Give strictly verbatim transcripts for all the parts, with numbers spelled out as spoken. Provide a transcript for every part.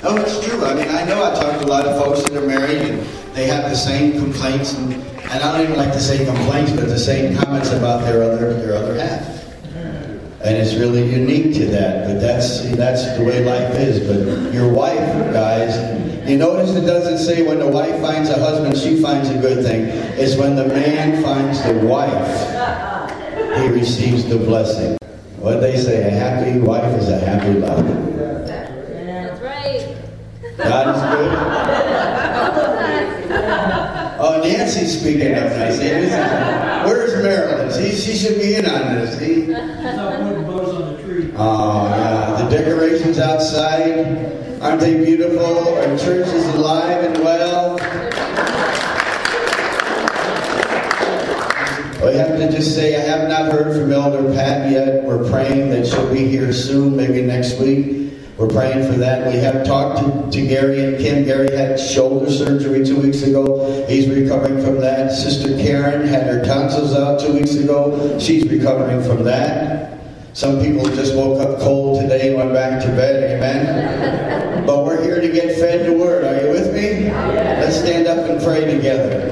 No, it's true. I mean, I know I talk to a lot of folks that are married and they have the same complaints, and, and I don't even like to say complaints, but the same comments about their other their other half. And it's really unique to that, but that's that's the way life is. But your wife, guys, you notice it doesn't say when the wife finds a husband, she finds a good thing. It's when the man finds the wife, he receives the blessing. What they say, a happy wife is a happy life. That's right. God is good. Oh, Nancy's speaking up now. See, this is, where's Marilyn? See, she should be in on this. See? Oh, yeah. The decorations outside, aren't they beautiful? Our church is alive and well. We have to just say, I have not heard from Elder Pat yet. We're praying that she'll be here soon, maybe next week. We're praying for that. We have talked to, to Gary and Kim. Gary had shoulder surgery two weeks ago. He's recovering from that. Sister Karen had her tonsils out two weeks ago. She's recovering from that. Some people just woke up cold today and went back to bed. Amen. But we're here to get fed the Word. Are you with me? Let's stand up and pray together.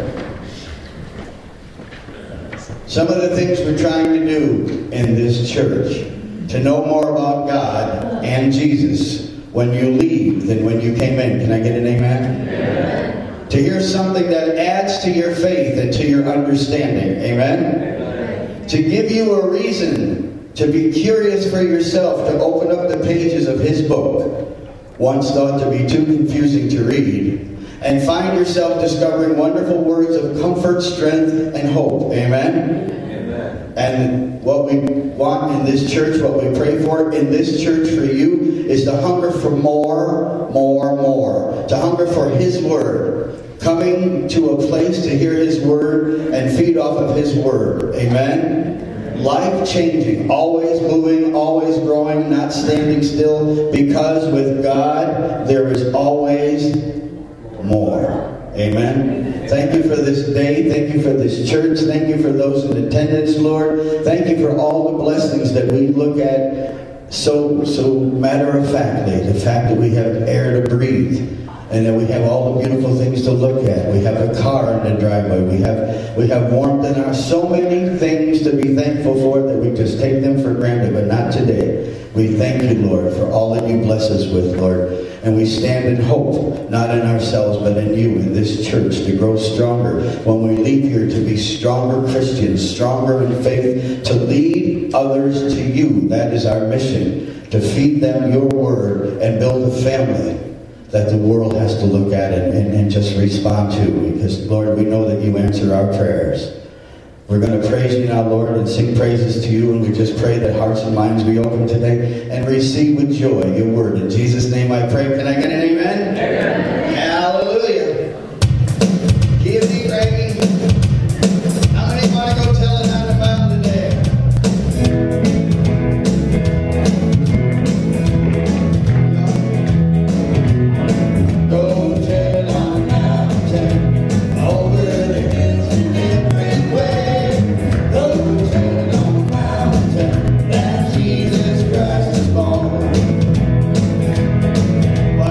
Some of the things we're trying to do in this church, to know more about God and Jesus when you leave than when you came in. Can I get an amen? Amen. To hear something that adds to your faith and to your understanding. Amen? Amen. To give you a reason to be curious for yourself, to open up the pages of His book, once thought to be too confusing to read, and find yourself discovering wonderful words of comfort, strength, and hope. Amen? Amen. And what we want in this church, what we pray for in this church for you, is to hunger for more, more, more. To hunger for His Word. Coming to a place to hear His Word and feed off of His Word. Amen? Life-changing. Always moving, always growing, not standing still. Because with God, there is always more. Amen. Thank you for this day. Thank you for this church. Thank you for those in attendance, Lord. Thank you for all the blessings that we look at so so matter-of-factly. The fact that we have air to breathe, and that we have all the beautiful things to look at. We have a car in the driveway. We have we have warmth in our... So many things to be thankful for that we just take them for granted, but not today. We thank you, Lord, for all that you bless us with, Lord. And we stand in hope, not in ourselves, but in you, in this church, to grow stronger. When we leave here, to be stronger Christians, stronger in faith, to lead others to you. That is our mission, to feed them your word and build a family that the world has to look at and, and, and just respond to. Because, Lord, we know that you answer our prayers. We're going to praise you now, Lord, and sing praises to you. And we just pray that hearts and minds be open today and receive with joy your word. In Jesus' name I pray. Can I get an amen? Amen. Hallelujah. Give me praise. How many want to go tell it out about today? Go tell it on mountain, over the hills in different ways. Go tell it on mountain that Jesus Christ is born.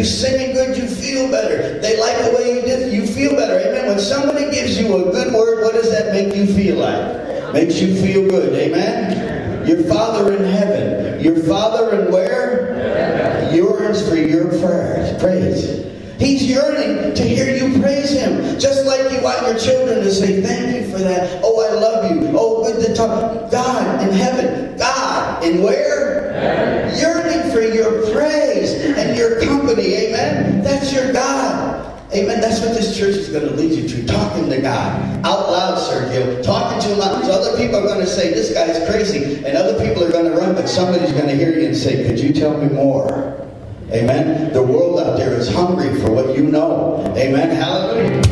you singing good, you feel better. They like the way you did, you feel better. Amen. When somebody gives you a good word, what does that make you feel like? Makes you feel good. Amen. Your Father in heaven. Your Father in where? Heaven. Yearns for your prayers. Praise. He's yearning to hear you praise Him. Just like you want your children to say, thank you for that. Oh, I love you. Oh, good to talk. God in heaven. God in where? Heaven. Yearning for your praise and your company. Amen. That's your God. Amen. That's what this church is going to lead you to. Talking to God. Out loud, Sergio. Talking to Him out. So other people are going to say, this guy's crazy. And other people are going to run. But somebody's going to hear you and say, could you tell me more? Amen. The world out there is hungry for what you know. Amen. Hallelujah.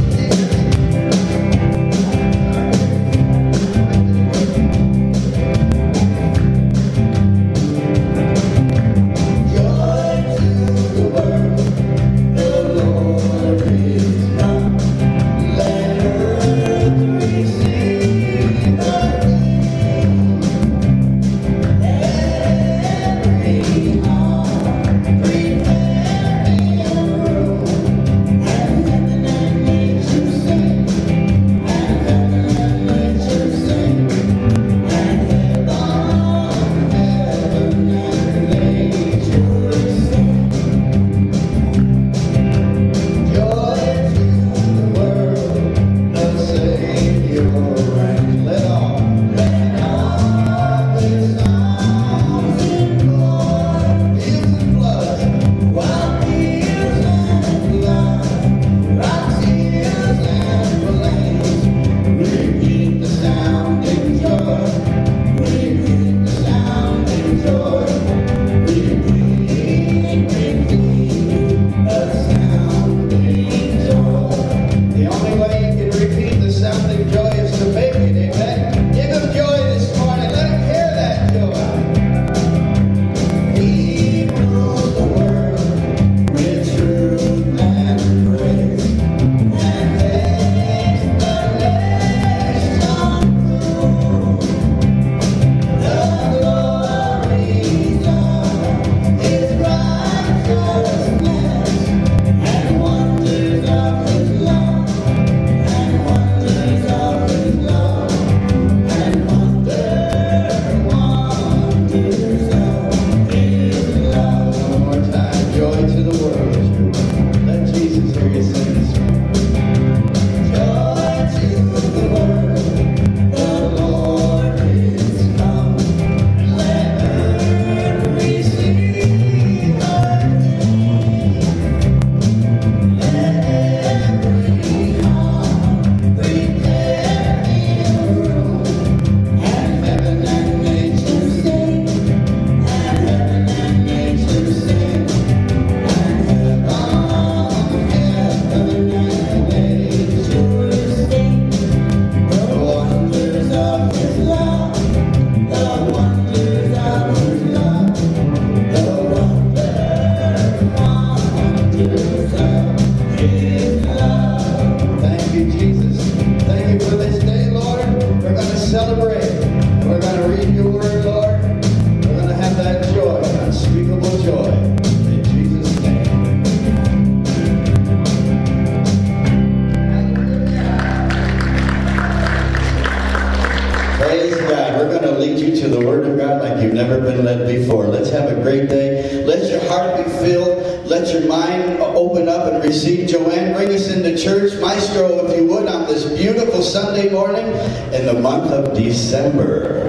December.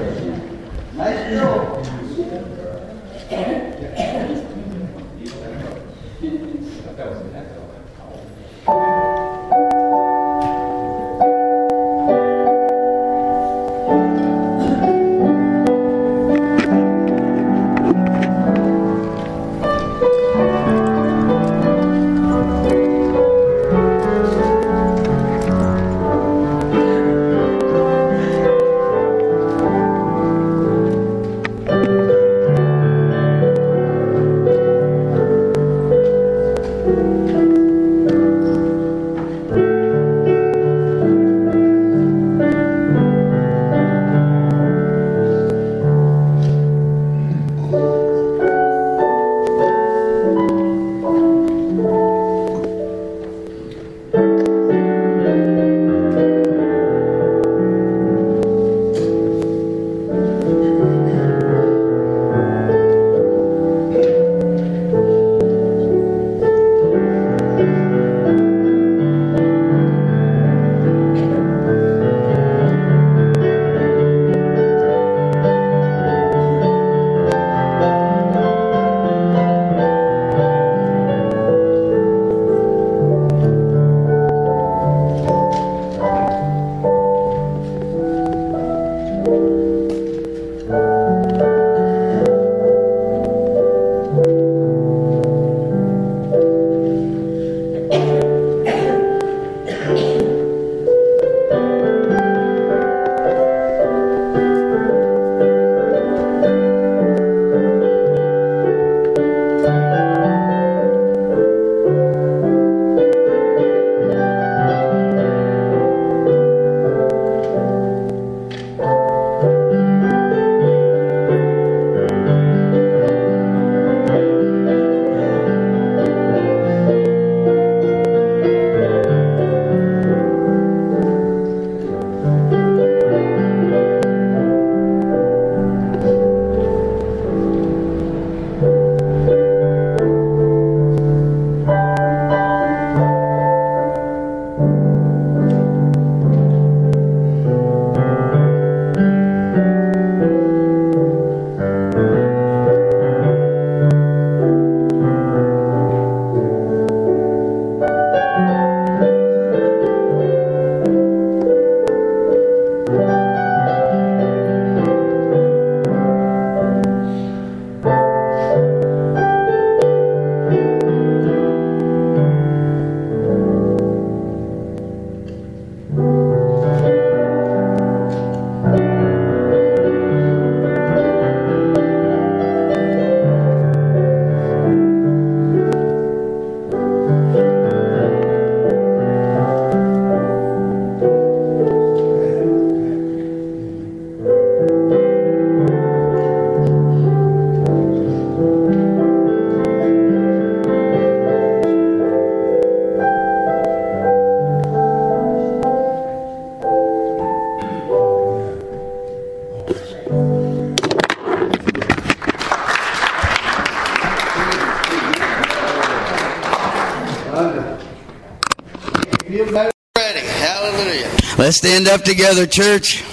Ready. Hallelujah. Let's stand up together, church.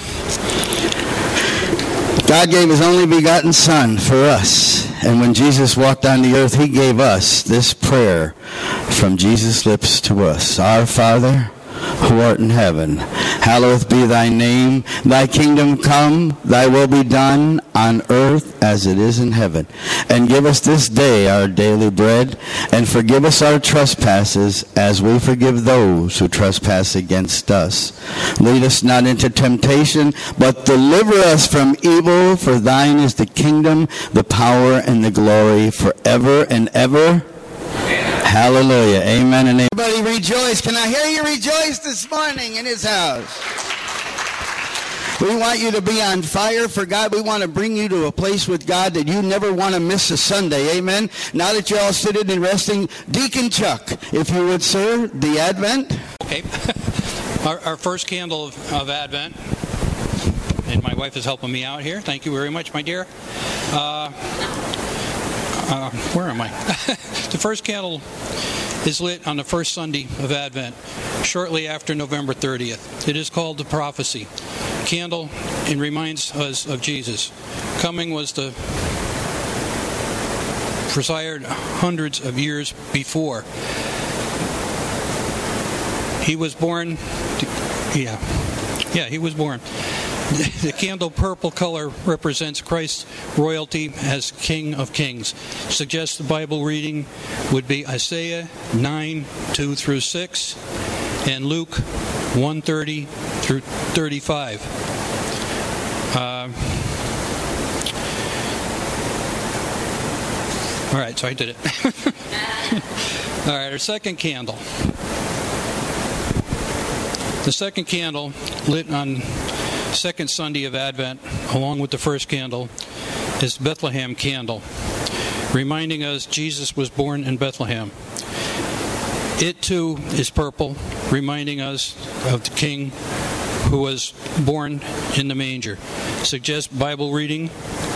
God gave His only begotten Son for us. And when Jesus walked on the earth, He gave us this prayer from Jesus' lips to us. Our Father, who art in heaven, hallowed be thy name. Thy kingdom come, thy will be done on earth as it is in heaven. And give us this day our daily bread, and forgive us our trespasses as we forgive those who trespass against us. Lead us not into temptation, but deliver us from evil. For thine is the kingdom, the power, and the glory forever and ever. Hallelujah. Amen and amen. Everybody rejoice. Can I hear you rejoice this morning in His house? We want you to be on fire for God. We want to bring you to a place with God that you never want to miss a Sunday. Amen. Now that you're all sitting and resting, Deacon Chuck, if you would, sir, the Advent. Okay. our, our first candle of, of Advent. And my wife is helping me out here. Thank you very much, my dear. Uh, uh, where am I? The first candle is lit on the first Sunday of Advent, shortly after November thirtieth. It is called the Prophecy Candle and reminds us of Jesus. Coming was the desired hundreds of years before. He was born, to, yeah, yeah, he was born. The candle purple color represents Christ's royalty as King of Kings. Suggests the Bible reading would be Isaiah nine, two through six, and Luke one thirty through thirty-five. Uh, all right, so I did it. All right, our second candle. The second candle lit on second Sunday of Advent, along with the first candle, is Bethlehem candle, reminding us Jesus was born in Bethlehem. It too is purple, reminding us of the King who was born in the manger. Suggests Bible reading.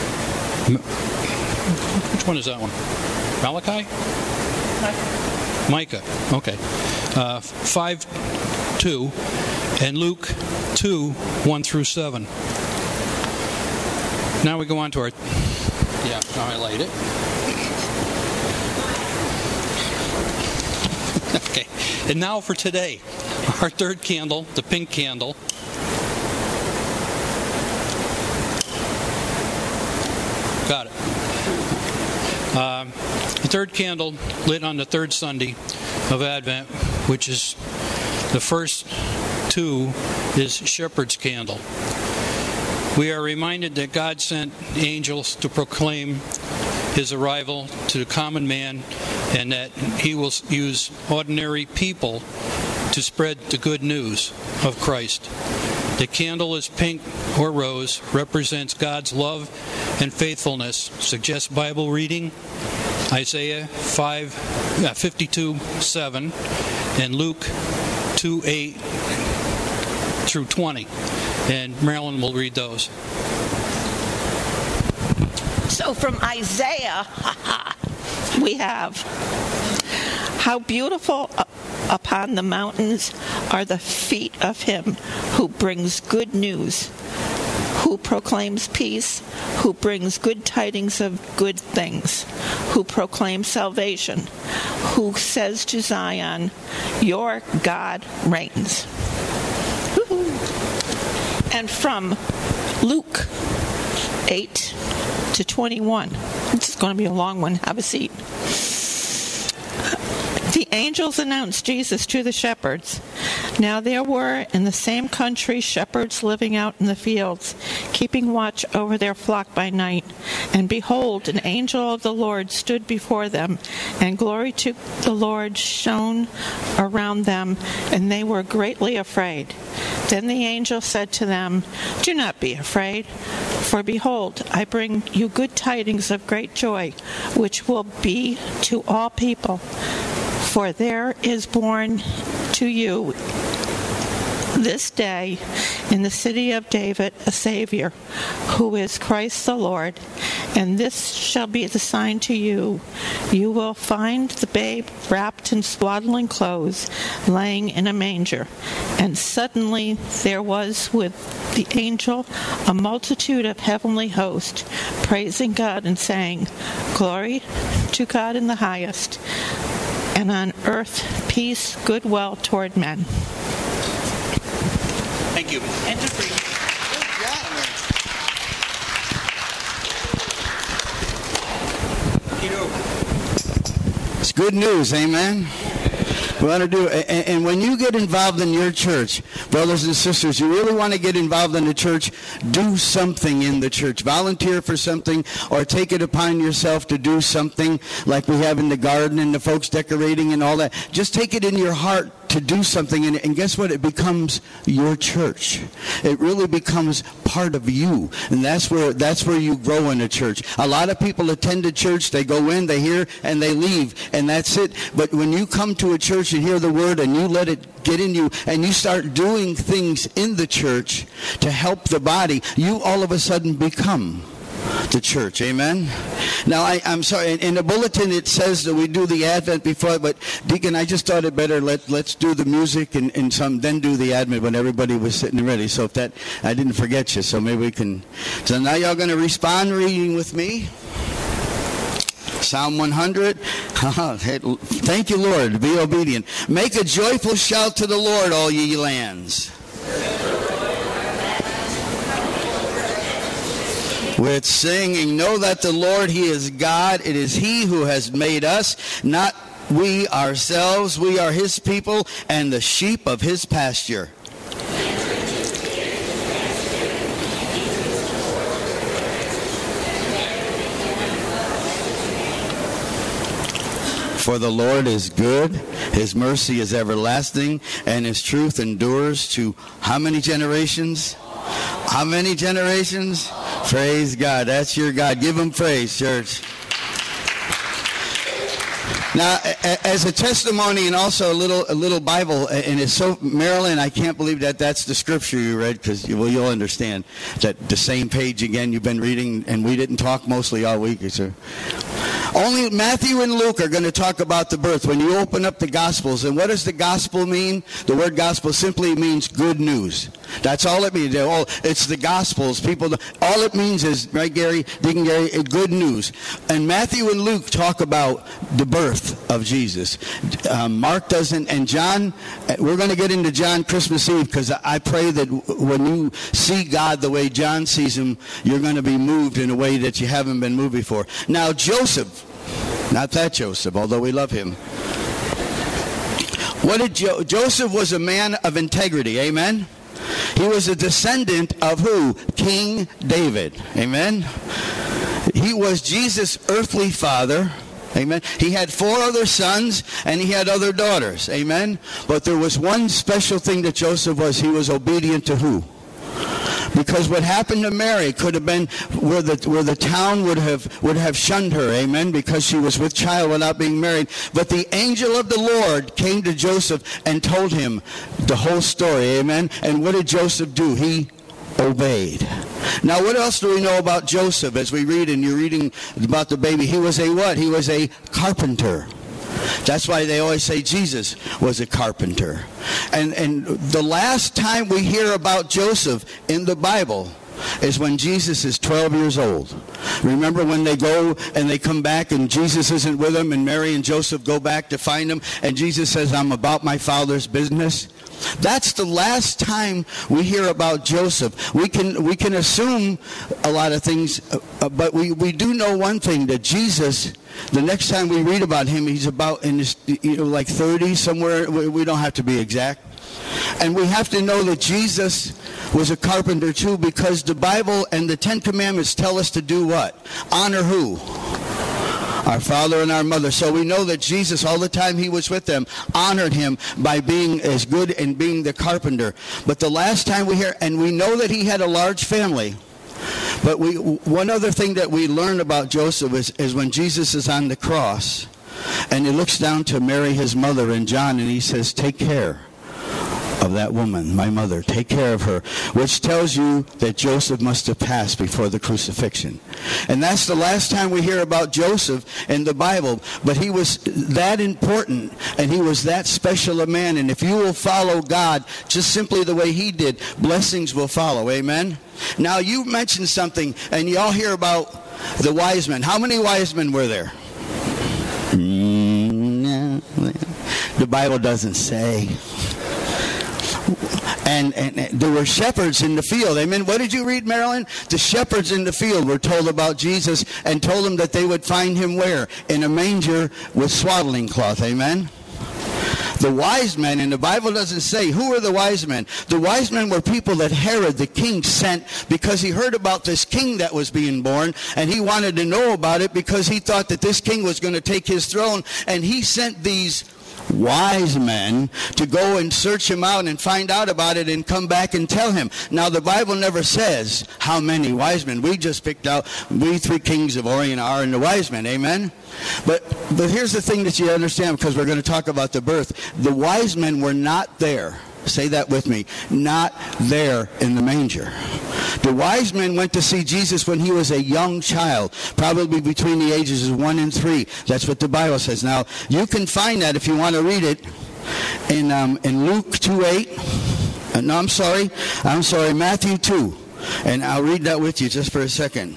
Which one is that one? Malachi? Micah. Micah. Okay. Uh, five two, and Luke two one through seven. Now we go on to our. Yeah, now I light it. Okay, and now for today, our third candle, the pink candle. Got it. Uh, the third candle lit on the third Sunday of Advent, which is the first two, is Shepherd's Candle. We are reminded that God sent angels to proclaim his arrival to the common man, and that he will use ordinary people to spread the good news of Christ. The candle is pink or rose, represents God's love and faithfulness, suggests Bible reading, Isaiah five, fifty-two seven, and Luke two eight through twenty. And Marilyn will read those. So from Isaiah, we have, how beautiful upon the mountains are the feet of him who brings good news, who proclaims peace, who brings good tidings of good things, who proclaims salvation, who says to Zion, your God reigns. Woo-hoo. And from Luke eight to twenty-one. This is going to be a long one. Have a seat. The angels announced Jesus to the shepherds. Now there were in the same country shepherds living out in the fields, keeping watch over their flock by night. And behold, an angel of the Lord stood before them, and glory to the Lord shone around them, and they were greatly afraid. Then the angel said to them, do not be afraid, for behold, I bring you good tidings of great joy, which will be to all people. For there is born to you this day in the city of David a Savior, who is Christ the Lord. And this shall be the sign to you. You will find the babe wrapped in swaddling clothes, laying in a manger. And suddenly there was with the angel a multitude of heavenly hosts, praising God and saying, glory to God in the highest, and on earth peace, goodwill toward men. Thank you. And to free. It's good news, amen? We want to do, and, and when you get involved in your church, brothers and sisters, you really want to get involved in the church, do something in the church. Volunteer for something, or take it upon yourself to do something like we have in the garden and the folks decorating and all that. Just take it in your heart to do something, and, and guess what? It becomes your church. It really becomes part of you, and that's where that's where you grow in a church. A lot of people attend a church, they go in, they hear, and they leave, and that's it. But when you come to a church and hear the word, and you let it get in you, and you start doing things in the church to help the body, you all of a sudden become the church. Amen. Now I, I'm sorry, in, in the bulletin it says that we do the Advent before, but Deacon, I just thought it better let let's do the music and, and some then do the Advent when everybody was sitting ready. So if that, I didn't forget you, so maybe we can. So now y'all going to respond reading with me. Psalm one hundred. Thank you, Lord. Be obedient. Make a joyful shout to the Lord, all ye lands. With singing, know that the Lord, he is God. It is he who has made us, not we ourselves. We are his people and the sheep of his pasture. For the Lord is good, his mercy is everlasting, and his truth endures to how many generations? How many generations? Praise God. That's your God. Give him praise, church. Now, as a testimony and also a little a little Bible, and it's so, Marilyn, I can't believe that that's the scripture you read, because, well, you'll understand that the same page again you've been reading, and we didn't talk mostly all week. So. Only Matthew and Luke are going to talk about the birth. When you open up the Gospels, and what does the gospel mean? The word gospel simply means good news. That's all it means. Oh, it's the Gospels. People, all it means is, right, Gary, Deacon Gary, good news. And Matthew and Luke talk about the birth of Jesus. Um, Mark doesn't, and John, we're going to get into John Christmas Eve, because I pray that when you see God the way John sees him, you're going to be moved in a way that you haven't been moved before. Now, Joseph, not that Joseph, although we love him. What did jo- Joseph was a man of integrity, amen? He was a descendant of who? King David, amen? He was Jesus' earthly father, amen? He had four other sons, and he had other daughters, amen? But there was one special thing that Joseph was. He was obedient to who? Because what happened to Mary could have been where the where the town would have would have shunned her, amen, because she was with child without being married. But the angel of the Lord came to Joseph and told him the whole story, amen. And what did Joseph do? He obeyed. Now, what else do we know about Joseph as we read, and you're reading about the baby? He was a what? He was a carpenter. That's why they always say Jesus was a carpenter. And and the last time we hear about Joseph in the Bible is when Jesus is twelve years old. Remember when they go and they come back and Jesus isn't with them, and Mary and Joseph go back to find him, and Jesus says, I'm about my Father's business? That's the last time we hear about Joseph. We can we can assume a lot of things, uh, but we, we do know one thing, that Jesus, the next time we read about him, he's about in his, you know, like thirty somewhere. We, we don't have to be exact. And we have to know that Jesus was a carpenter too, because the Bible and the Ten Commandments tell us to do what? Honor who? Our father and our mother. So we know that Jesus, all the time he was with them, honored him by being as good and being the carpenter. But the last time we hear, and we know that he had a large family, but we one other thing that we learn about Joseph is, is when Jesus is on the cross, and he looks down to Mary, his mother, and John, and he says, take care of that woman, my mother, take care of her, which tells you that Joseph must have passed before the crucifixion. And that's the last time we hear about Joseph in the Bible. But he was that important, and he was that special a man. And if you will follow God just simply the way he did, blessings will follow. Amen? Now, you mentioned something, and you all hear about the wise men. How many wise men were there? The Bible doesn't say. And, and, and there were shepherds in the field. Amen. What did you read, Marilyn? The shepherds in the field were told about Jesus and told them that they would find him where? In a manger with swaddling cloth. Amen. The wise men, and the Bible doesn't say who were the wise men. The wise men were people that Herod the king sent because he heard about this king that was being born, and he wanted to know about it because he thought that this king was going to take his throne, and he sent these wise men to go and search him out and find out about it and come back and tell him. Now, the Bible never says how many wise men. We just picked out, we three kings of Orient are and the wise men. Amen? But but here's the thing that you understand, because we're going to talk about the birth. The wise men were not there. Say that with me. Not there in the manger. The wise men went to see Jesus when he was a young child, probably between the ages of one and three. That's what the Bible says. Now, you can find that if you want to read it in um, in Luke two eight. Uh, no, I'm sorry. I'm sorry, Matthew two. And I'll read that with you just for a second.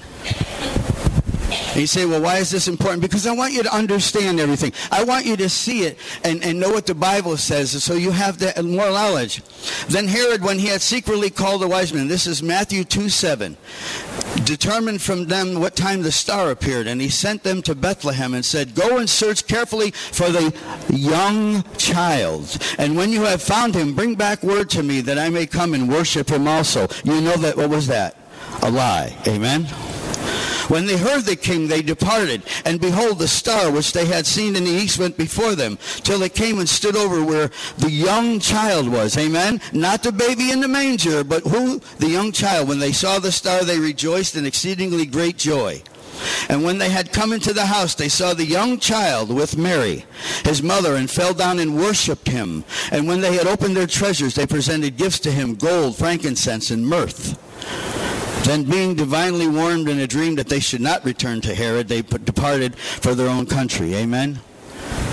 And you say, well, why is this important? Because I want you to understand everything. I want you to see it and, and know what the Bible says, so you have that more knowledge. Then Herod, when he had secretly called the wise men, this is Matthew two seven, determined from them what time the star appeared, and he sent them to Bethlehem and said, go and search carefully for the young child. And when you have found him, bring back word to me that I may come and worship him also. You know that, what was that? A lie. Amen? When they heard the king, they departed, and behold, the star which they had seen in the east went before them, till it came and stood over where the young child was. Amen? Not the baby in the manger, but who? The young child. When they saw the star, they rejoiced in exceedingly great joy. And when they had come into the house, they saw the young child with Mary, his mother, and fell down and worshipped him. And when they had opened their treasures, they presented gifts to him, gold, frankincense, and myrrh. Then, being divinely warned in a dream that they should not return to Herod, they departed for their own country. Amen?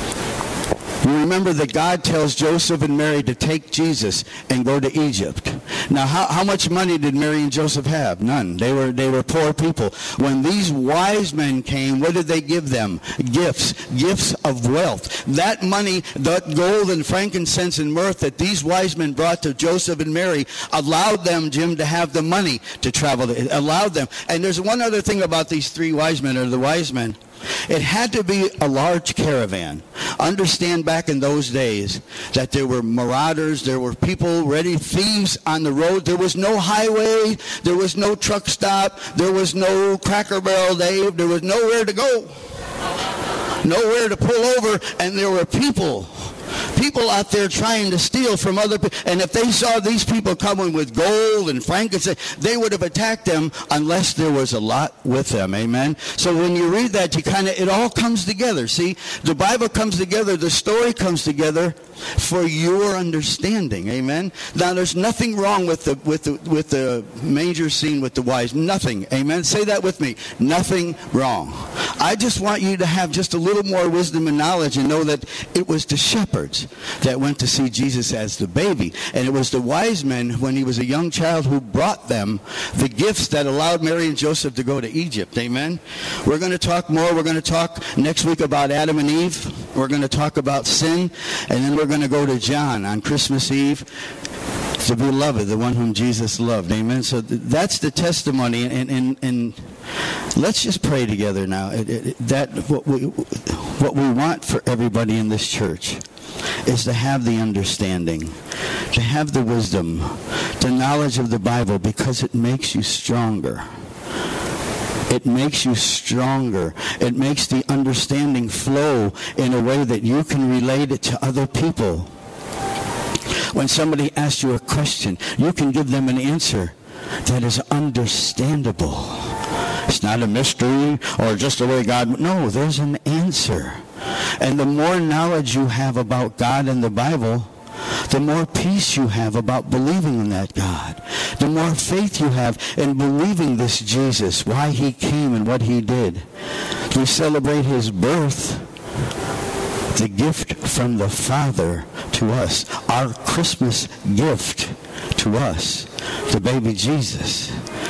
You remember that God tells Joseph and Mary to take Jesus and go to Egypt. Now, how, how much money did Mary and Joseph have? None. They were they were poor people. When these wise men came, what did they give them? Gifts. Gifts of wealth. That money, that gold and frankincense and myrrh that these wise men brought to Joseph and Mary allowed them, Jim, to have the money to travel. It allowed them. And there's one other thing about these three wise men, or the wise men. It had to be a large caravan. Understand, back in those days that there were marauders, there were people ready, thieves on the road. There was no highway, there was no truck stop, there was no Cracker Barrel Dave, there was nowhere to go, nowhere to pull over, and there were people. People out there trying to steal from other people. And if they saw these people coming with gold and frankincense, they would have attacked them unless there was a lot with them. Amen? So when you read that, you kind of, it all comes together. See, the Bible comes together, the story comes together for your understanding. Amen? Now, there's nothing wrong with the, with the, with the manger scene with the wise. Nothing. Amen? Say that with me. Nothing wrong. I just want you to have just a little more wisdom and knowledge and know that it was the shepherds that went to see Jesus as the baby. And it was the wise men, when he was a young child, who brought them the gifts that allowed Mary and Joseph to go to Egypt. Amen? We're going to talk more. We're going to talk next week about Adam and Eve. We're going to talk about sin. And then we're going to go to John on Christmas Eve. The beloved, the one whom Jesus loved. Amen? So th- that's the testimony. And, and, and let's just pray together now. It, it, that what we, what we want for everybody in this church is to have the understanding, to have the wisdom, the knowledge of the Bible, because it makes you stronger. It makes you stronger. It makes the understanding flow in a way that you can relate it to other people. When somebody asks you a question, you can give them an answer that is understandable. It's not a mystery or just the way God... No, there's an answer. And the more knowledge you have about God and the Bible, the more peace you have about believing in that God. The more faith you have in believing this Jesus, why he came and what he did. We celebrate his birth, the gift from the Father to us, our Christmas gift to us, the baby Jesus.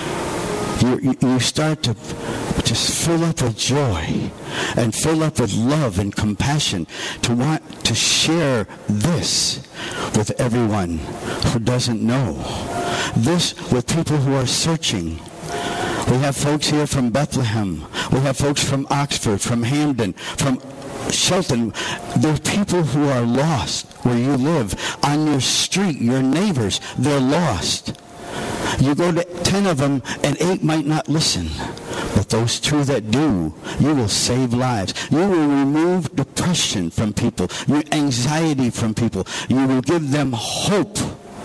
You, you, you start to just fill up with joy and fill up with love and compassion to want to share this with everyone who doesn't know. This with people who are searching. We have folks here from Bethlehem. We have folks from Oxford, from Hamden, from Shelton. There are people who are lost where you live. On your street, your neighbors, they're lost. You go to ten of them and eight might not listen. But those two that do, you will save lives. You will remove depression from people, your anxiety from people. You will give them hope.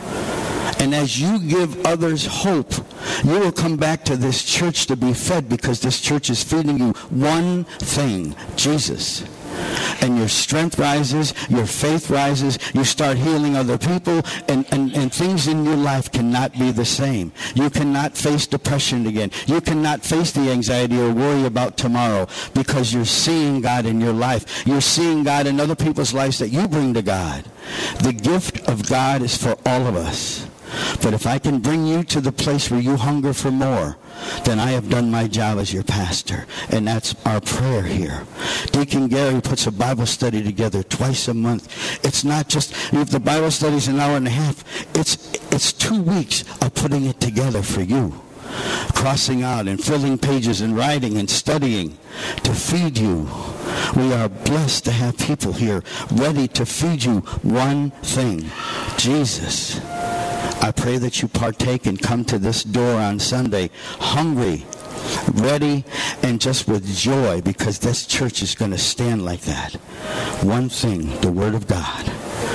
And as you give others hope, you will come back to this church to be fed, because this church is feeding you one thing, Jesus. And your strength rises, your faith rises, you start healing other people, and, and, and things in your life cannot be the same. You cannot face depression again. You cannot face the anxiety or worry about tomorrow, because you're seeing God in your life. You're seeing God in other people's lives that you bring to God. The gift of God is for all of us. But if I can bring you to the place where you hunger for more, then I have done my job as your pastor. And that's our prayer here. Deacon Gary puts a Bible study together twice a month. It's not just, if the Bible study's an hour and a half, it's, it's two weeks of putting it together for you. Crossing out and filling pages and writing and studying to feed you. We are blessed to have people here ready to feed you one thing, Jesus. I pray that you partake and come to this door on Sunday hungry, ready, and just with joy, because this church is going to stand like that. One thing, the Word of God.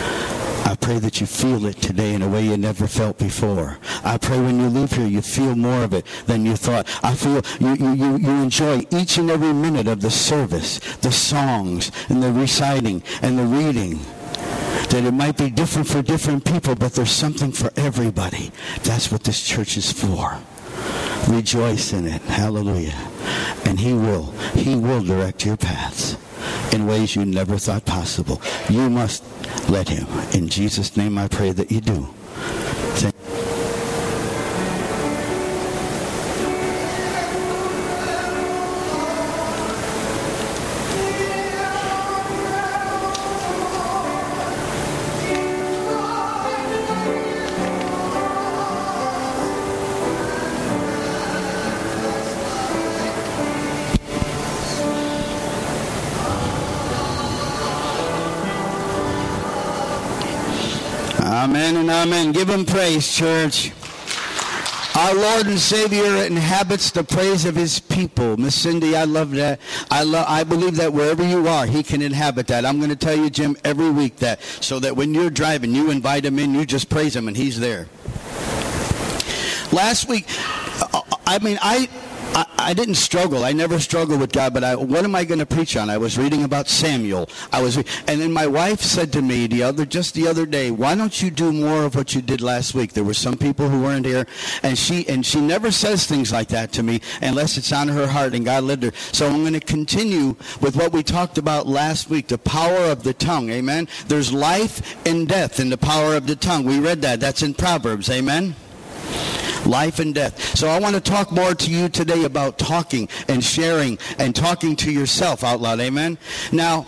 I pray that you feel it today in a way you never felt before. I pray when you leave here, you feel more of it than you thought. I feel you, you, you, you enjoy each and every minute of the service, the songs, and the reciting, and the reading. That it might be different for different people, but there's something for everybody. That's what this church is for. Rejoice in it. Hallelujah. And he will. He will direct your paths in ways you never thought possible. You must let him. In Jesus' name I pray that you do. Thank Amen and amen. Give him praise, church. Our Lord and Savior inhabits the praise of his people. Miss Cindy, I love that. I love. I believe that wherever you are, he can inhabit that. I'm going to tell you, Jim, every week that, so that when you're driving, you invite him in, you just praise him, and he's there. Last week, I mean, I... I, I didn't struggle. I never struggled with God, but I, what am I going to preach on? I was reading about Samuel. I was, re- and then my wife said to me the other, just the other day, why don't you do more of what you did last week? There were some people who weren't here, and she and she never says things like that to me unless it's on her heart and God led her. So I'm going to continue with what we talked about last week, the power of the tongue. Amen. There's life and death in the power of the tongue. We read that. That's in Proverbs. Amen. Life and death. So I want to talk more to you today about talking and sharing and talking to yourself out loud. Amen. Now,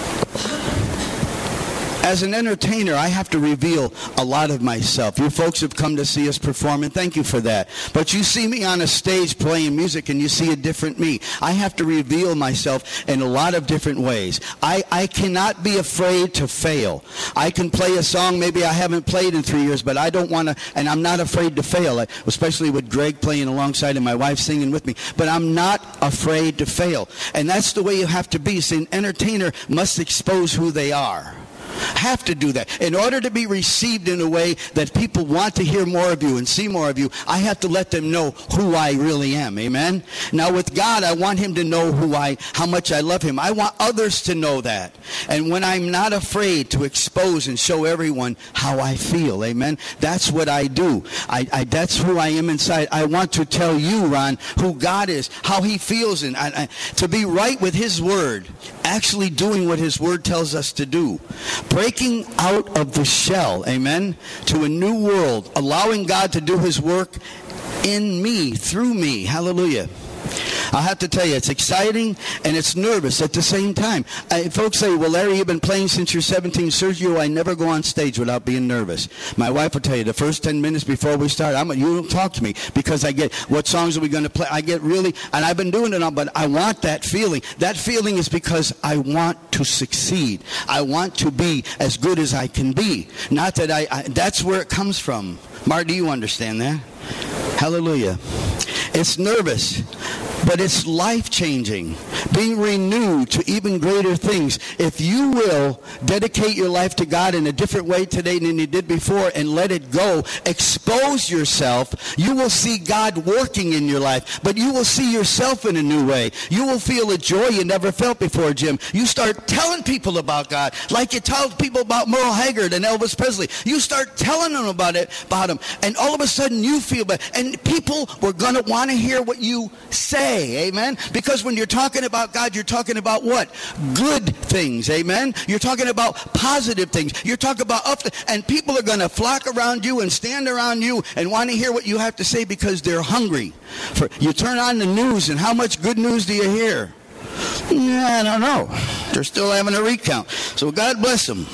as an entertainer, I have to reveal a lot of myself. You folks have come to see us perform, and thank you for that. But you see me on a stage playing music, and you see a different me. I have to reveal myself in a lot of different ways. I, I cannot be afraid to fail. I can play a song maybe I haven't played in three years, but I don't want to, and I'm not afraid to fail, especially with Greg playing alongside and my wife singing with me. But I'm not afraid to fail. And that's the way you have to be. See, an entertainer must expose who they are. Have to do that. In order to be received in a way that people want to hear more of you and see more of you, I have to let them know who I really am. Amen? Now with God, I want him to know who I, how much I love him. I want others to know that. And when I'm not afraid to expose and show everyone how I feel, amen, that's what I do. I, I that's who I am inside. I want to tell you, Ron, who God is, how he feels, and I, I, to be right with his word, actually doing what his word tells us to do. Breaking out of the shell, amen, to a new world, allowing God to do his work in me, through me. Hallelujah. I have to tell you, it's exciting and it's nervous at the same time. I, folks say, well, Larry, you've been playing since you're seventeen. Sergio, I never go on stage without being nervous. My wife will tell you, the first ten minutes before we start, I'm, you don't talk to me because I get, what songs are we going to play? I get really, and I've been doing it all, but I want that feeling. That feeling is because I want to succeed. I want to be as good as I can be. Not that I, I that's where it comes from. Mark, do you understand that? Hallelujah. It's nervous, but it's life-changing, being renewed to even greater things. If you will dedicate your life to God in a different way today than you did before and let it go, expose yourself, you will see God working in your life, but you will see yourself in a new way. You will feel a joy you never felt before, Jim. You start telling people about God like you tell people about Merle Haggard and Elvis Presley. You start telling them about it, about him, and all of a sudden you feel bad. And people were going to want to hear what you say, amen? Because when you're talking about God, you're talking about what? Good things, amen? You're talking about positive things. You're talking about up, and people are going to flock around you and stand around you and want to hear what you have to say because they're hungry. For, you turn on the news, and how much good news do you hear? Yeah, I don't know. They're still having a recount. So God bless them.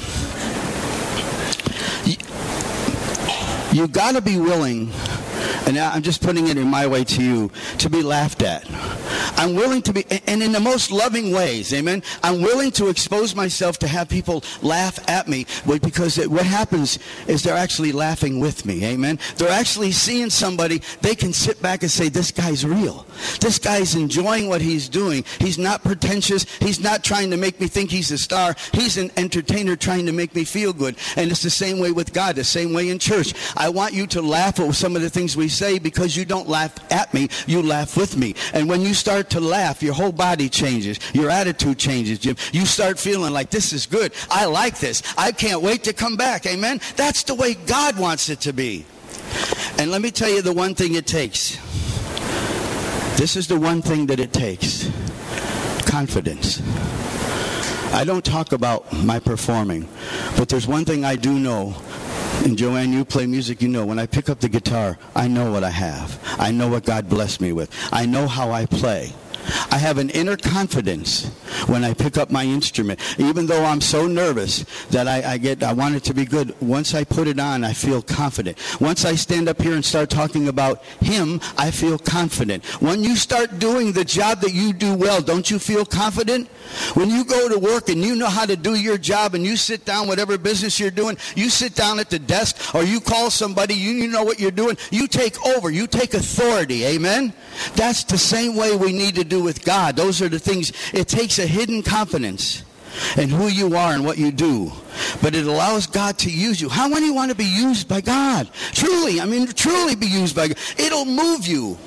You, you got to be willing, and I'm just putting it in my way to you, to be laughed at. I'm willing to be, and in the most loving ways, amen? I'm willing to expose myself to have people laugh at me, because what happens is they're actually laughing with me, amen? They're actually seeing somebody, they can sit back and say, this guy's real. This guy's enjoying what he's doing. He's not pretentious. He's not trying to make me think he's a star. He's an entertainer trying to make me feel good. And it's the same way with God, the same way in church. I want you to laugh at some of the things we say because you don't laugh at me, you laugh with me. And when you start to laugh, your whole body changes. Your attitude changes, Jim. You start feeling like, this is good. I like this. I can't wait to come back. Amen? That's the way God wants it to be. And let me tell you the one thing it takes. This is the one thing that it takes. Confidence. I don't talk about my performing, but there's one thing I do know. And Joanne, you play music, you know, when I pick up the guitar, I know what I have. I know what God blessed me with. I know how I play. I have an inner confidence when I pick up my instrument. Even though I'm so nervous that I, I get, I want it to be good. Once I put it on, I feel confident. Once I stand up here and start talking about Him, I feel confident. When you start doing the job that you do well, don't you feel confident? When you go to work and you know how to do your job and you sit down, whatever business you're doing, you sit down at the desk or you call somebody, you, you know what you're doing, you take over, you take authority, amen? That's the same way we need to do with God. Those are the things, it takes a hidden confidence in who you are and what you do. But it allows God to use you. How many want to be used by God? Truly, I mean, truly be used by God. It'll move you.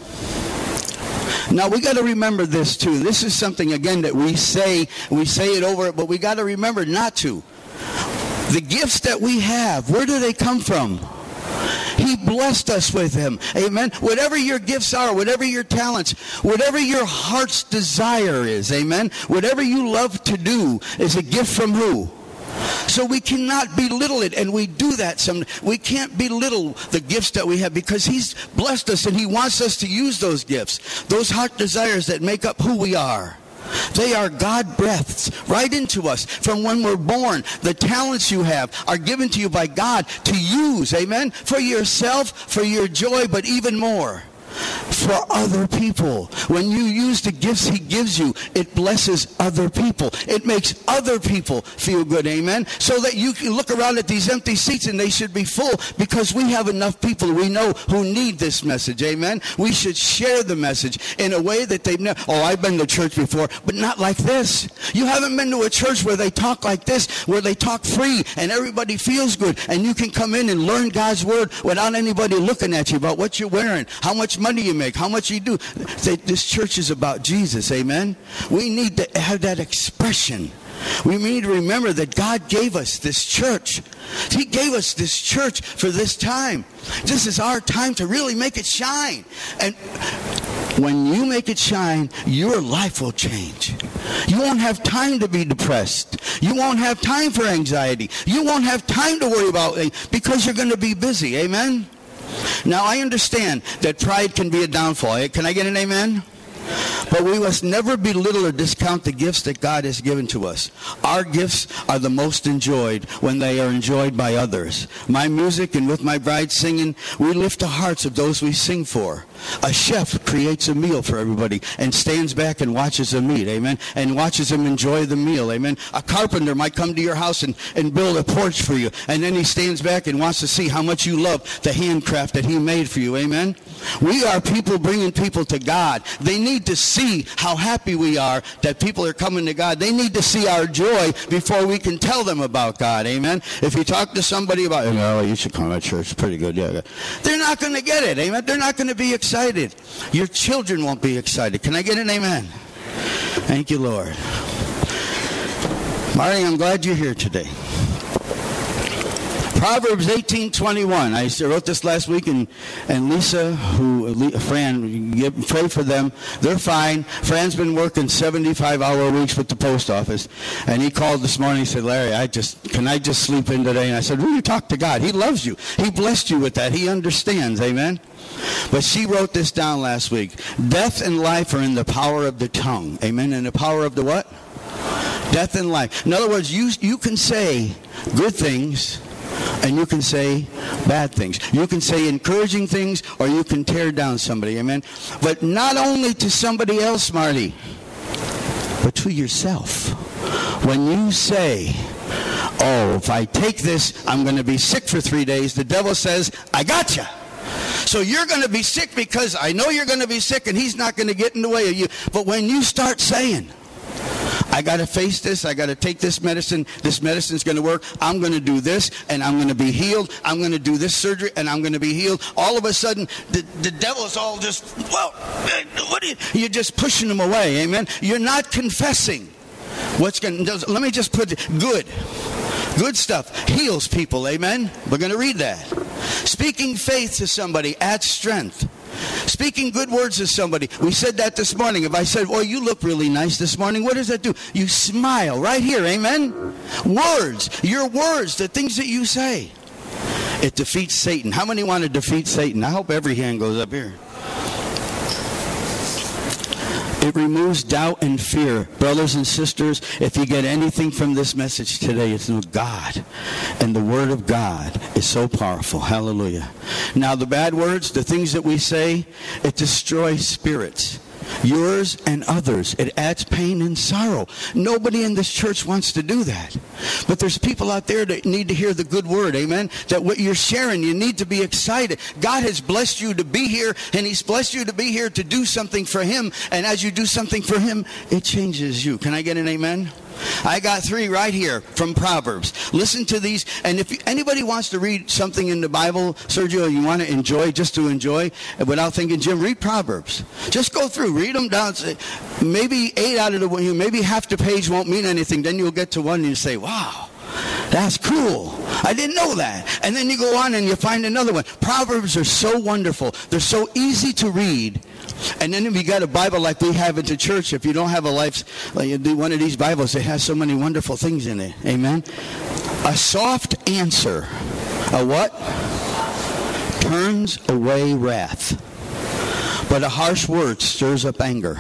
Now, we got to remember this, too. This is something, again, that we say, we say it over, but we got to remember not to. The gifts that we have, where do they come from? He blessed us with them. Amen. Whatever your gifts are, whatever your talents, whatever your heart's desire is, amen, whatever you love to do is a gift from who? So we cannot belittle it, and we do that. Some we can't belittle the gifts that we have because He's blessed us and He wants us to use those gifts, those heart desires that make up who we are. They are God breaths right into us from when we're born. The talents you have are given to you by God to use, amen, for yourself, for your joy, but even more, for other people. When you use the gifts He gives you, it blesses other people. It makes other people feel good, amen? So that you can look around at these empty seats and they should be full because we have enough people we know who need this message, amen? We should share the message in a way that they've never, oh, I've been to church before, but not like this. You haven't been to a church where they talk like this, where they talk free and everybody feels good and you can come in and learn God's Word without anybody looking at you about what you're wearing, how much money you make, how much you do. This church is about Jesus, amen? We need to have that expression. We need to remember that God gave us this church. He gave us this church for this time. This is our time to really make it shine. And when you make it shine, your life will change. You won't have time to be depressed. You won't have time for anxiety. You won't have time to worry about it because you're going to be busy, amen? Now, I understand that pride can be a downfall. Can I get an amen? But we must never belittle or discount the gifts that God has given to us. Our gifts are the most enjoyed when they are enjoyed by others. My music and with my bride singing, we lift the hearts of those we sing for. A chef creates a meal for everybody and stands back and watches them eat, amen, and watches them enjoy the meal, amen. A carpenter might come to your house and, and build a porch for you, and then he stands back and wants to see how much you love the handcraft that he made for you, amen. We are people bringing people to God. They need to see how happy we are that people are coming to God. They need to see our joy before we can tell them about God, amen. If you talk to somebody about, oh, you should come to church, it's pretty good, yeah, they're not going to get it, amen. They're not going to be excited. Excited. Your children won't be excited. Can I get an amen? Thank you, Lord. Marty, I'm glad you're here today. Proverbs eighteen twenty-one. I wrote this last week, and, and Lisa, who Fran, give, pray for them. They're fine. Fran's been working seventy-five hour weeks with the post office, and he called this morning and said, Larry, I just can I just sleep in today? And I said, will you talk to God? He loves you. He blessed you with that. He understands. Amen? But she wrote this down last week. Death and life are in the power of the tongue. Amen? In the power of the what? Death and life. In other words, you, you can say good things and you can say bad things. You can say encouraging things or you can tear down somebody. Amen? But not only to somebody else, Marty, but to yourself. When you say, oh, if I take this, I'm going to be sick for three days, the devil says, I gotcha. So you're going to be sick because I know you're going to be sick and he's not going to get in the way of you. But when you start saying, I got to face this, I got to take this medicine, this medicine's going to work, I'm going to do this and I'm going to be healed, I'm going to do this surgery and I'm going to be healed, all of a sudden the, the devil's all just, well, what are you, you're just pushing him away, amen? You're not confessing what's going to, let me just put it, good. Good stuff heals people, amen? We're going to read that. Speaking faith to somebody adds strength. Speaking good words to somebody. We said that this morning. If I said, oh, you look really nice this morning, what does that do? You smile right here, amen? Words, your words, the things that you say. It defeats Satan. How many want to defeat Satan? I hope every hand goes up here. It removes doubt and fear. Brothers and sisters, if you get anything from this message today, it's know God. And the Word of God is so powerful. Hallelujah. Now, the bad words, the things that we say, it destroys spirits. Yours and others. It adds pain and sorrow. Nobody in this church wants to do that. But there's people out there that need to hear the good word, amen? That what you're sharing, you need to be excited. God has blessed you to be here, and He's blessed you to be here to do something for Him. And as you do something for Him, it changes you. Can I get an amen? I got three right here from Proverbs. Listen to these. And if anybody wants to read something in the Bible, Sergio, you want to enjoy, just to enjoy, without thinking, Jim, read Proverbs. Just go through, read them down. Maybe eight out of the one, maybe half the page won't mean anything. Then you'll get to one and you say, wow, that's cool. I didn't know that. And then you go on and you find another one. Proverbs are so wonderful. They're so easy to read. And then if you got a Bible like we have at the church, if you don't have a life, like you do one of these Bibles, it has so many wonderful things in it. Amen. A soft answer, a what? Turns away wrath. But a harsh word stirs up anger.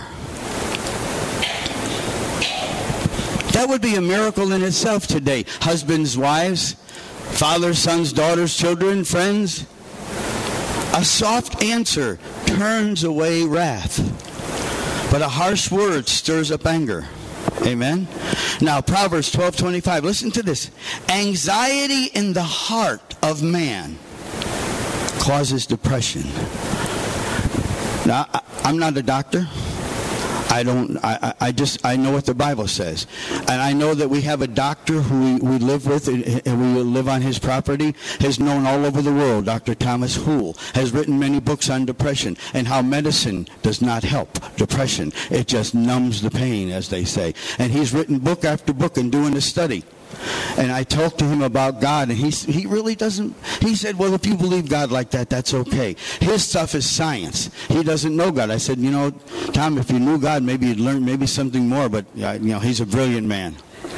That would be a miracle in itself today. Husbands, wives, fathers, sons, daughters, children, friends. A soft answer turns away wrath, but a harsh word stirs up anger. Amen. Now, Proverbs twelve twenty-five. Listen to this. Anxiety in the heart of man causes depression. Now, I, I'm not a doctor. I don't, I, I just, I know what the Bible says. And I know that we have a doctor who we, we live with and we live on his property, is known all over the world. Doctor Thomas Hoole has written many books on depression and how medicine does not help depression. It just numbs the pain, as they say. And he's written book after book and doing a study. And I talked to him about God, and he he really doesn't, he said, well, if you believe God like that, that's okay. His stuff is science. He doesn't know God. I said, you know, Tom, if you knew God, maybe you'd learn maybe something more, but, uh, you know, he's a brilliant man.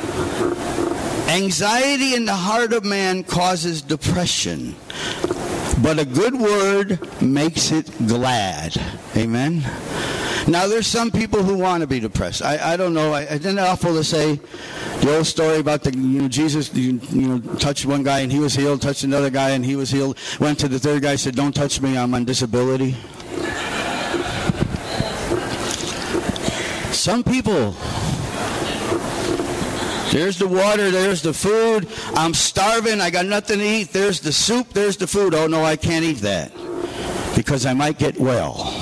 Anxiety in the heart of man causes depression, but a good word makes it glad. Amen? Now, there's some people who want to be depressed. I, I don't know. I, isn't it awful to say the old story about the, you know, Jesus, you, you know, touched one guy and he was healed, touched another guy and he was healed, went to the third guy, said, don't touch me, I'm on disability. Some people, there's the water, there's the food, I'm starving, I got nothing to eat, there's the soup, there's the food. Oh, no, I can't eat that because I might get well.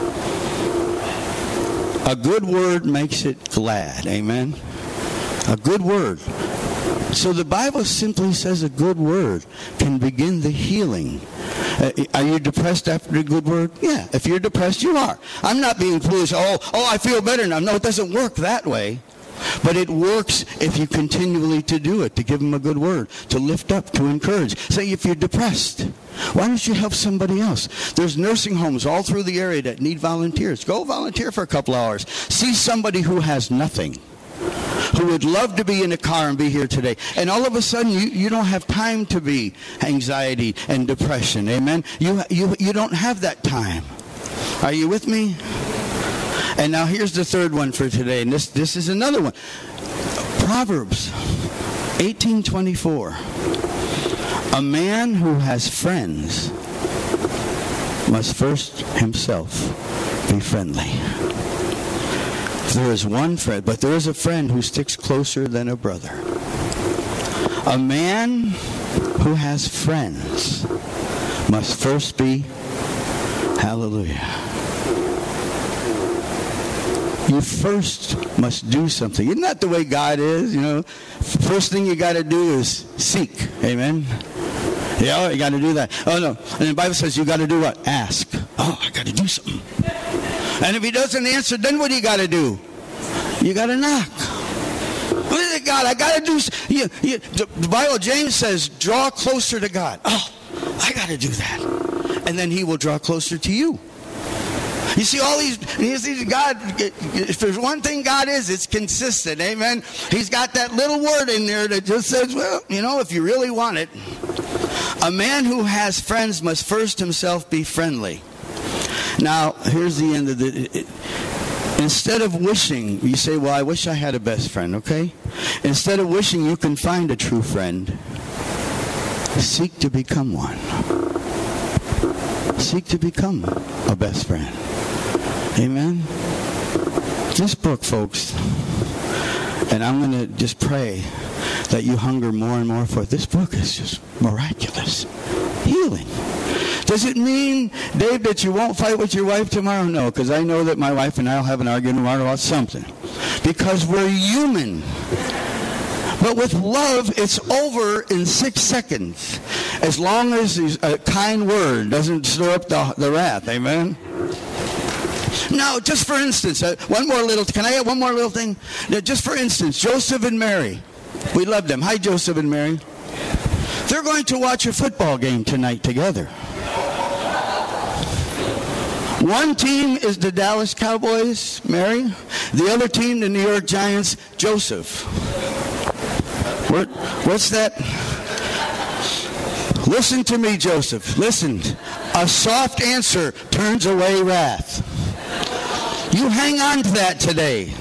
A good word makes it glad. Amen? A good word. So the Bible simply says a good word can begin the healing. Uh, are you depressed after a good word? Yeah. If you're depressed, you are. I'm not being foolish. Oh, oh, I feel better now. No, it doesn't work that way. But it works if you continually to do it, to give them a good word, to lift up, to encourage. Say if you're depressed, why don't you help somebody else? There's nursing homes all through the area that need volunteers. Go volunteer for a couple hours. See somebody who has nothing, who would love to be in a car and be here today. And all of a sudden, you, you don't have time to be anxiety and depression. Amen? You, you, you don't have that time. Are you with me? And now here's the third one for today, and this, this is another one. Proverbs eighteen twenty-four. A man who has friends must first himself be friendly. There is one friend, but there is a friend who sticks closer than a brother. A man who has friends must first be, hallelujah. You first must do something. Isn't that the way God is? You know, first thing you got to do is seek. Amen. Yeah, you got to do that. Oh no, and the Bible says you got to do what? Ask. Oh, I got to do something. And if He doesn't answer, then what do you got to do? You got to knock. What is it, God? I got to do. You, you, the Bible, James says, draw closer to God. Oh, I got to do that, and then He will draw closer to you. You see, all these, you see, God, if there's one thing God is, it's consistent, amen? He's got that little word in there that just says, well, you know, if you really want it. A man who has friends must first himself be friendly. Now, here's the end of the, it, Instead of wishing, you say, well, I wish I had a best friend, okay? Instead of wishing you can find a true friend, seek to become one. Seek to become a best friend. Amen? This book, folks, and I'm going to just pray that you hunger more and more for it. This book is just miraculous. Healing. Does it mean, Dave, that you won't fight with your wife tomorrow? No, because I know that my wife and I will have an argument tomorrow about something. Because we're human. But with love, it's over in six seconds. As long as a kind word doesn't stir up the, the wrath. Amen? Now, just for instance, uh, one more little, can I add one more little thing? Now, just for instance, Joseph and Mary. We love them. Hi, Joseph and Mary. They're going to watch a football game tonight together. One team is the Dallas Cowboys, Mary. The other team, the New York Giants, Joseph. What, what's that? Listen to me, Joseph. Listen. A soft answer turns away wrath. You hang on to that today.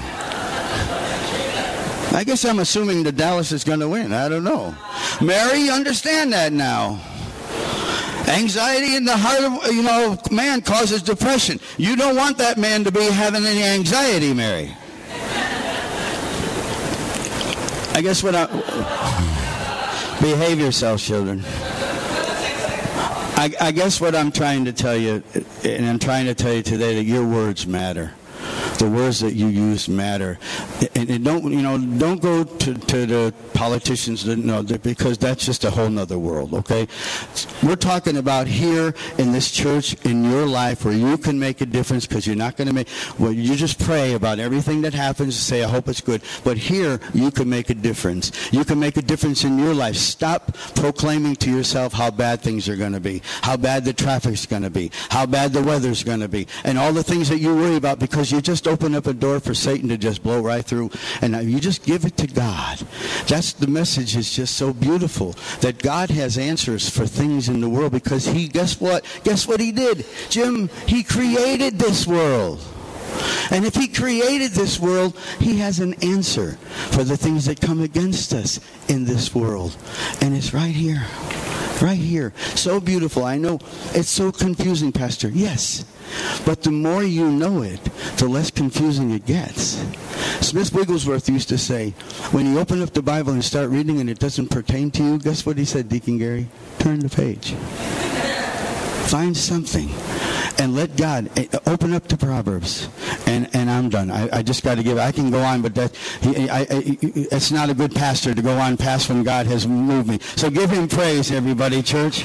I guess I'm assuming that Dallas is going to win. I don't know. Mary, you understand that now. Anxiety in the heart of, you know, man causes depression. You don't want that man to be having any anxiety, Mary. I guess what I... Behave yourselves, children. I, I guess what I'm trying to tell you, and I'm trying to tell you today, that your words matter. The words that you use matter, and, and don't you know? Don't go to, to the politicians that know that, because that's just a whole nother world. Okay, we're talking about here in this church, in your life, where you can make a difference. Because you're not going to make. Well, you just pray about everything that happens and say, "I hope it's good." But here, you can make a difference. You can make a difference in your life. Stop proclaiming to yourself how bad things are going to be, how bad the traffic's going to be, how bad the weather's going to be, and all the things that you worry about, because you just open up a door for Satan to just blow right through, and you just give it to God. That's the message. Is just so beautiful that God has answers for things in the world, because he, guess what? Guess what he did? Jim, he created this world. And if he created this world, he has an answer for the things that come against us in this world. And it's right here. Right here. So beautiful. I know it's so confusing, Pastor. Yes. But the more you know it, the less confusing it gets. Smith Wigglesworth used to say, when you open up the Bible and start reading and it doesn't pertain to you, guess what he said, Deacon Gary? Turn the page. Find something. And let God open up to Proverbs, and, and I'm done. I, I just got to give. I can go on, but that he, I, I, it's not a good pastor to go on past when God has moved me. So give him praise, everybody, church.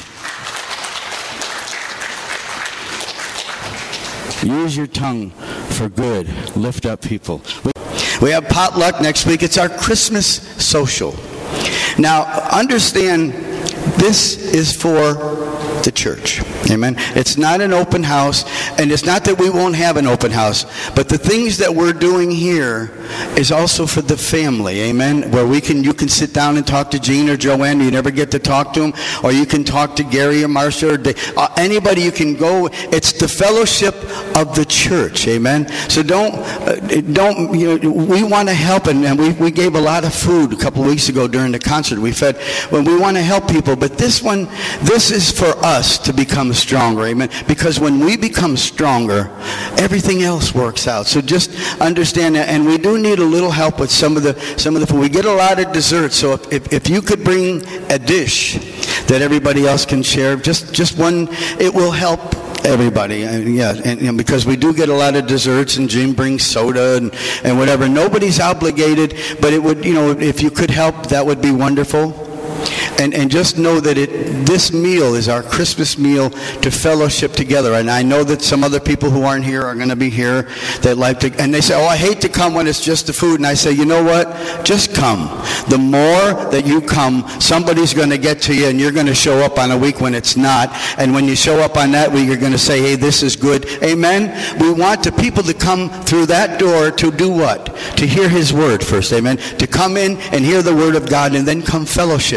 Use your tongue for good. Lift up people. We have potluck next week. It's our Christmas social. Now, understand, this is for the church. Amen. It's not an open house, and it's not that we won't have an open house, but the things that we're doing here is also for the family. Amen. Where we can, you can sit down and talk to Gene or Joanne. You never get to talk to them, or you can talk to Gary or Marcia or Dave, uh, anybody. You can go. It's the fellowship of the church. Amen. So don't, uh, don't. You know, we want to help, and, and we we gave a lot of food a couple of weeks ago during the concert. We fed. When we want to help people, but this one, this is for us to become stronger. Amen. Because when we become stronger, everything else works out. So just understand that. And we do need a little help with some of the some of the food. We get a lot of dessert. So if, if, if you could bring a dish that everybody else can share, just just one, it will help everybody. And yeah, and, and because we do get a lot of desserts, and Jim brings soda and, and whatever. Nobody's obligated, but it would, you know, if you could help, that would be wonderful. And and just know that it this meal is our Christmas meal to fellowship together. And I know that some other people who aren't here are going to be here that like to, and they say, oh, I hate to come when it's just the food. And I say, you know what? Just come. The more that you come, somebody's going to get to you, and you're going to show up on a week when it's not. And when you show up on that week, you're going to say, hey, this is good. Amen? We want the people to come through that door to do what? To hear his word first. Amen? To come in and hear the word of God, and then come fellowship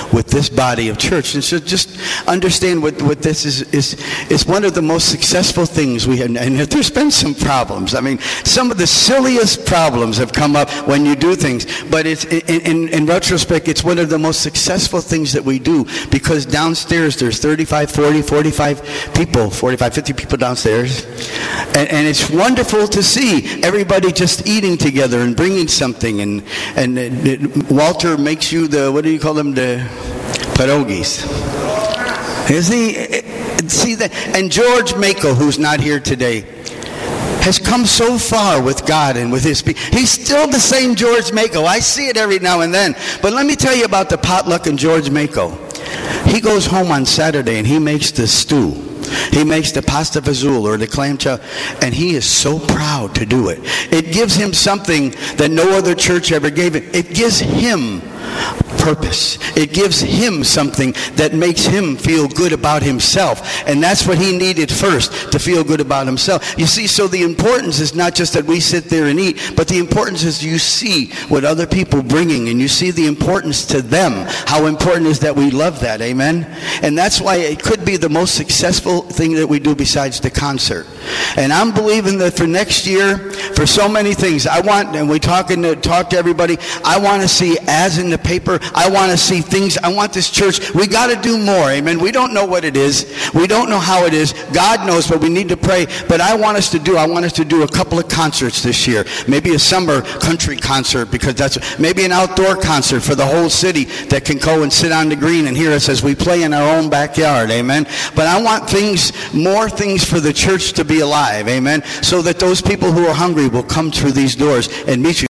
with this body of church. And so just understand what, what this is, is, is one of the most successful things we have. And there's been some problems. I mean, some of the silliest problems have come up when you do things. But it's in, in, in retrospect, it's one of the most successful things that we do, because downstairs there's thirty-five, forty, forty-five people, forty-five, fifty people downstairs. And, and it's wonderful to see everybody just eating together and bringing something. And, and it, it, Walter makes you the, what do you call them, the pierogies. You see, see that? And George Mako, who's not here today, has come so far with God and with his people. He's still the same George Mako. I see it every now and then. But let me tell you about the potluck and George Mako. He goes home on Saturday and he makes the stew. He makes the pasta fazool or the clam chowder, and he is so proud to do it. It gives him something that no other church ever gave him. It gives him purpose. It gives him something that makes him feel good about himself. And that's what he needed first, to feel good about himself. You see, so the importance is not just that we sit there and eat, but the importance is you see what other people bringing, and you see the importance to them. How important is that we love that, amen? And that's why it could be the most successful thing that we do besides the concert. And I'm believing that for next year, for so many things, I want, and we talking to talk to everybody, I want to see ads in the paper. I want to see things. I want this church. We got to do more. Amen. We don't know what it is. We don't know how it is. God knows, but we need to pray. But I want us to do, I want us to do a couple of concerts this year. Maybe a summer country concert, because that's, maybe an outdoor concert for the whole city that can go and sit on the green and hear us as we play in our own backyard. Amen. But I want things, more things for the church to be alive. Amen. So that those people who are hungry will come through these doors and meet you.